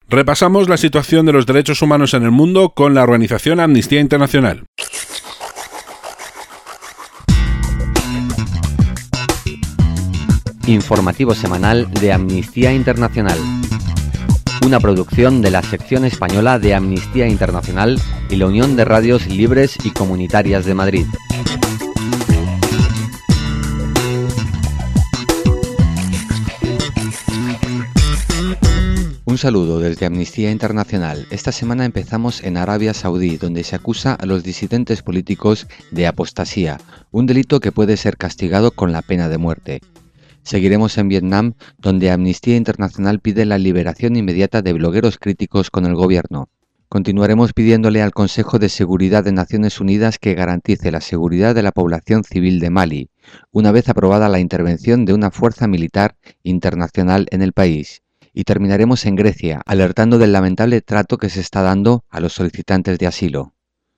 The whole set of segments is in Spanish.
Repasamos la situación de los derechos humanos en el mundo con la organización Amnistía Internacional. Informativo semanal de Amnistía Internacional. Una producción de la sección española de Amnistía Internacional y la Unión de Radios Libres y Comunitarias de Madrid. Un saludo desde Amnistía Internacional. Esta semana empezamos en Arabia Saudí, donde se acusa a los disidentes políticos de apostasía, un delito que puede ser castigado con la pena de muerte. Seguiremos en Vietnam, donde Amnistía Internacional pide la liberación inmediata de blogueros críticos con el gobierno. Continuaremos pidiéndole al Consejo de Seguridad de Naciones Unidas que garantice la seguridad de la población civil de Mali, una vez aprobada la intervención de una fuerza militar internacional en el país. Y terminaremos en Grecia, alertando del lamentable trato que se está dando a los solicitantes de asilo.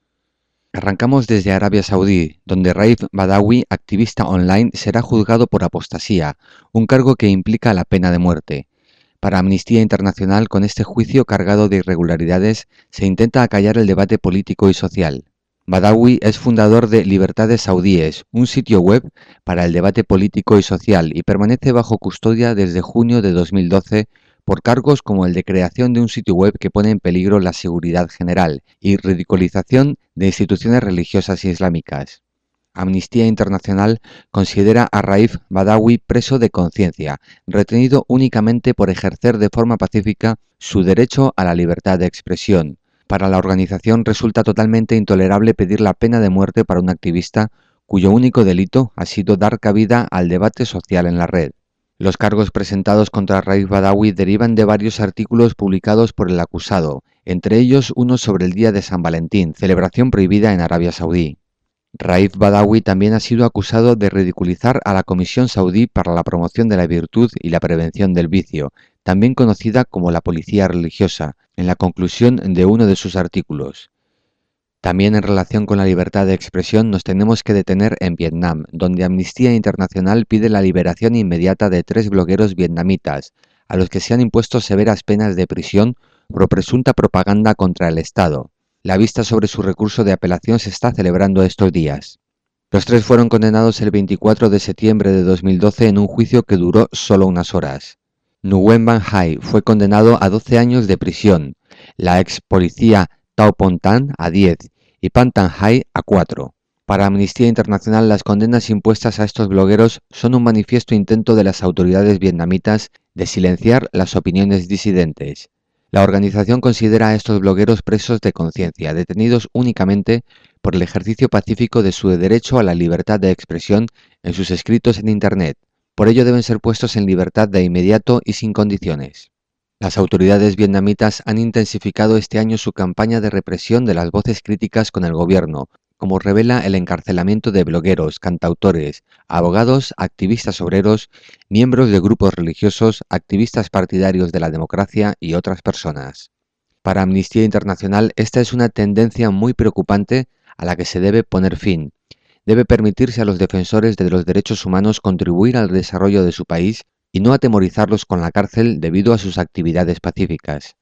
Arrancamos desde Arabia Saudí, donde Raif Badawi, activista online, será juzgado por apostasía, un cargo que implica la pena de muerte. Para Amnistía Internacional, con este juicio cargado de irregularidades, se intenta acallar el debate político y social. Badawi es fundador de Libertades Saudíes, un sitio web para el debate político y social, y permanece bajo custodia desde junio de 2012 por cargos como el de creación de un sitio web que pone en peligro la seguridad general y ridiculización de instituciones religiosas islámicas. Amnistía Internacional considera a Raif Badawi preso de conciencia, retenido únicamente por ejercer de forma pacífica su derecho a la libertad de expresión. Para la organización resulta totalmente intolerable pedir la pena de muerte para un activista cuyo único delito ha sido dar cabida al debate social en la red. Los cargos presentados contra Raif Badawi derivan de varios artículos publicados por el acusado, entre ellos uno sobre el Día de San Valentín, celebración prohibida en Arabia Saudí. Raif Badawi también ha sido acusado de ridiculizar a la Comisión Saudí para la Promoción de la Virtud y la Prevención del Vicio, también conocida como la Policía Religiosa, en la conclusión de uno de sus artículos. También en relación con la libertad de expresión nos tenemos que detener en Vietnam, donde Amnistía Internacional pide la liberación inmediata de 3 blogueros vietnamitas, a los que se han impuesto severas penas de prisión por presunta propaganda contra el Estado. La vista sobre su recurso de apelación se está celebrando estos días. Los 3 fueron condenados el 24 de septiembre de 2012 en un juicio que duró solo unas horas. Nguyen Van Hai fue condenado a 12 años de prisión, la ex policía Thao Pon Tan a 10 y Pan Tan Hai a 4. Para Amnistía Internacional, las condenas impuestas a estos blogueros son un manifiesto intento de las autoridades vietnamitas de silenciar las opiniones disidentes. La organización considera a estos blogueros presos de conciencia, detenidos únicamente por el ejercicio pacífico de su derecho a la libertad de expresión en sus escritos en Internet. Por ello deben ser puestos en libertad de inmediato y sin condiciones. Las autoridades vietnamitas han intensificado este año su campaña de represión de las voces críticas con el gobierno, como revela el encarcelamiento de blogueros, cantautores, abogados, activistas obreros, miembros de grupos religiosos, activistas partidarios de la democracia y otras personas. Para Amnistía Internacional, esta es una tendencia muy preocupante a la que se debe poner fin. Debe permitirse a los defensores de los derechos humanos contribuir al desarrollo de su país y no atemorizarlos con la cárcel debido a sus actividades pacíficas.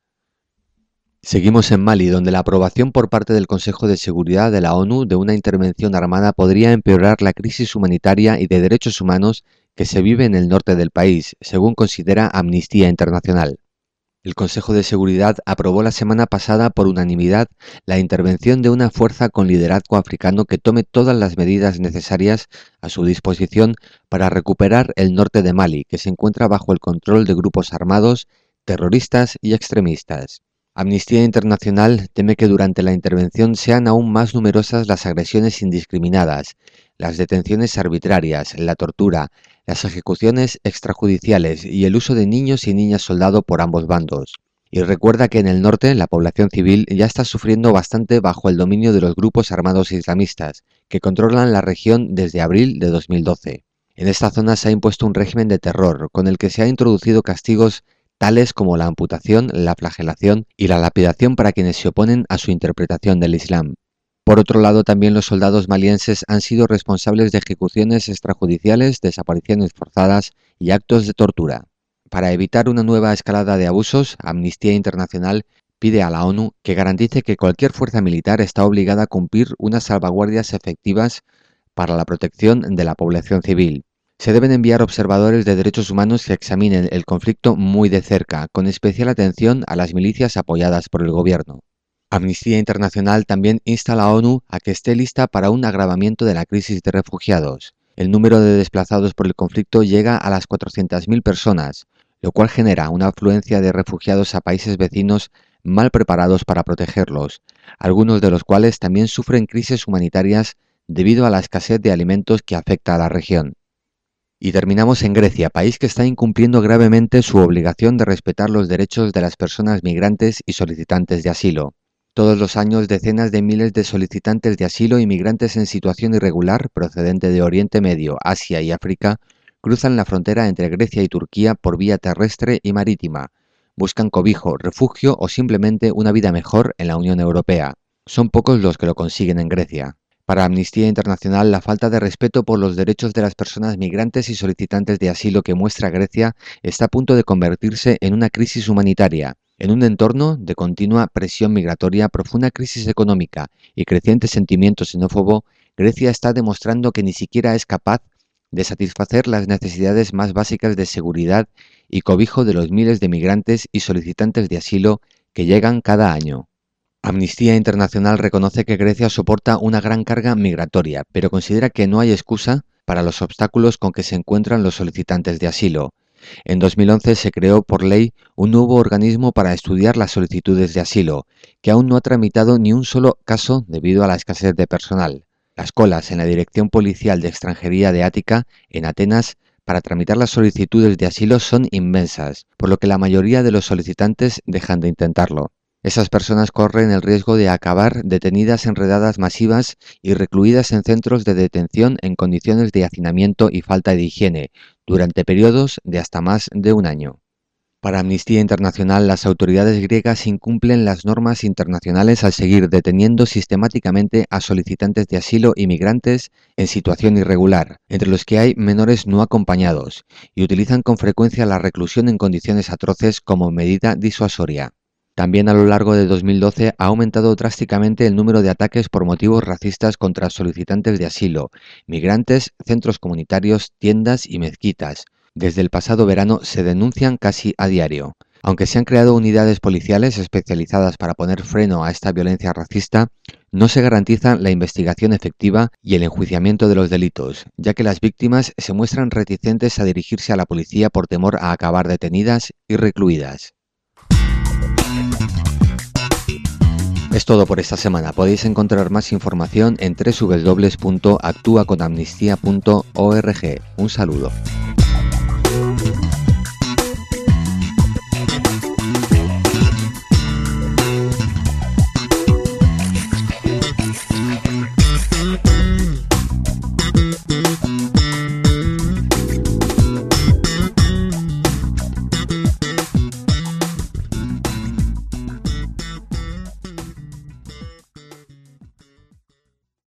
Seguimos en Mali, donde la aprobación por parte del Consejo de Seguridad de la ONU de una intervención armada podría empeorar la crisis humanitaria y de derechos humanos que se vive en el norte del país, según considera Amnistía Internacional. El Consejo de Seguridad aprobó la semana pasada por unanimidad la intervención de una fuerza con liderazgo africano que tome todas las medidas necesarias a su disposición para recuperar el norte de Mali, que se encuentra bajo el control de grupos armados, terroristas y extremistas. Amnistía Internacional teme que durante la intervención sean aún más numerosas las agresiones indiscriminadas, las detenciones arbitrarias, la tortura, las ejecuciones extrajudiciales y el uso de niños y niñas soldado por ambos bandos. Y recuerda que en el norte la población civil ya está sufriendo bastante bajo el dominio de los grupos armados islamistas, que controlan la región desde abril de 2012. En esta zona se ha impuesto un régimen de terror, con el que se ha introducido castigos tales como la amputación, la flagelación y la lapidación para quienes se oponen a su interpretación del Islam. Por otro lado, también los soldados malienses han sido responsables de ejecuciones extrajudiciales, desapariciones forzadas y actos de tortura. Para evitar una nueva escalada de abusos, Amnistía Internacional pide a la ONU que garantice que cualquier fuerza militar está obligada a cumplir unas salvaguardias efectivas para la protección de la población civil. Se deben enviar observadores de derechos humanos que examinen el conflicto muy de cerca, con especial atención a las milicias apoyadas por el gobierno. Amnistía Internacional también insta a la ONU a que esté lista para un agravamiento de la crisis de refugiados. El número de desplazados por el conflicto llega a las 400.000 personas, lo cual genera una afluencia de refugiados a países vecinos mal preparados para protegerlos, algunos de los cuales también sufren crisis humanitarias debido a la escasez de alimentos que afecta a la región. Y terminamos en Grecia, país que está incumpliendo gravemente su obligación de respetar los derechos de las personas migrantes y solicitantes de asilo. Todos los años, decenas de miles de solicitantes de asilo y migrantes en situación irregular procedente de Oriente Medio, Asia y África cruzan la frontera entre Grecia y Turquía por vía terrestre y marítima. Buscan cobijo, refugio o simplemente una vida mejor en la Unión Europea. Son pocos los que lo consiguen en Grecia. Para Amnistía Internacional, la falta de respeto por los derechos de las personas migrantes y solicitantes de asilo que muestra Grecia está a punto de convertirse en una crisis humanitaria. En un entorno de continua presión migratoria, profunda crisis económica y creciente sentimiento xenófobo, Grecia está demostrando que ni siquiera es capaz de satisfacer las necesidades más básicas de seguridad y cobijo de los miles de migrantes y solicitantes de asilo que llegan cada año. Amnistía Internacional reconoce que Grecia soporta una gran carga migratoria, pero considera que no hay excusa para los obstáculos con que se encuentran los solicitantes de asilo. En 2011 se creó por ley un nuevo organismo para estudiar las solicitudes de asilo, que aún no ha tramitado ni un solo caso debido a la escasez de personal. Las colas en la Dirección Policial de Extranjería de Ática, en Atenas, para tramitar las solicitudes de asilo son inmensas, por lo que la mayoría de los solicitantes dejan de intentarlo. Esas personas corren el riesgo de acabar detenidas en redadas masivas y recluidas en centros de detención en condiciones de hacinamiento y falta de higiene, durante periodos de hasta más de un año. Para Amnistía Internacional, las autoridades griegas incumplen las normas internacionales al seguir deteniendo sistemáticamente a solicitantes de asilo y migrantes en situación irregular, entre los que hay menores no acompañados, y utilizan con frecuencia la reclusión en condiciones atroces como medida disuasoria. También a lo largo de 2012 ha aumentado drásticamente el número de ataques por motivos racistas contra solicitantes de asilo, migrantes, centros comunitarios, tiendas y mezquitas. Desde el pasado verano se denuncian casi a diario. Aunque se han creado unidades policiales especializadas para poner freno a esta violencia racista, no se garantiza la investigación efectiva y el enjuiciamiento de los delitos, ya que las víctimas se muestran reticentes a dirigirse a la policía por temor a acabar detenidas y recluidas. Es todo por esta semana. Podéis encontrar más información en www.actuaconamnistia.org. Un saludo.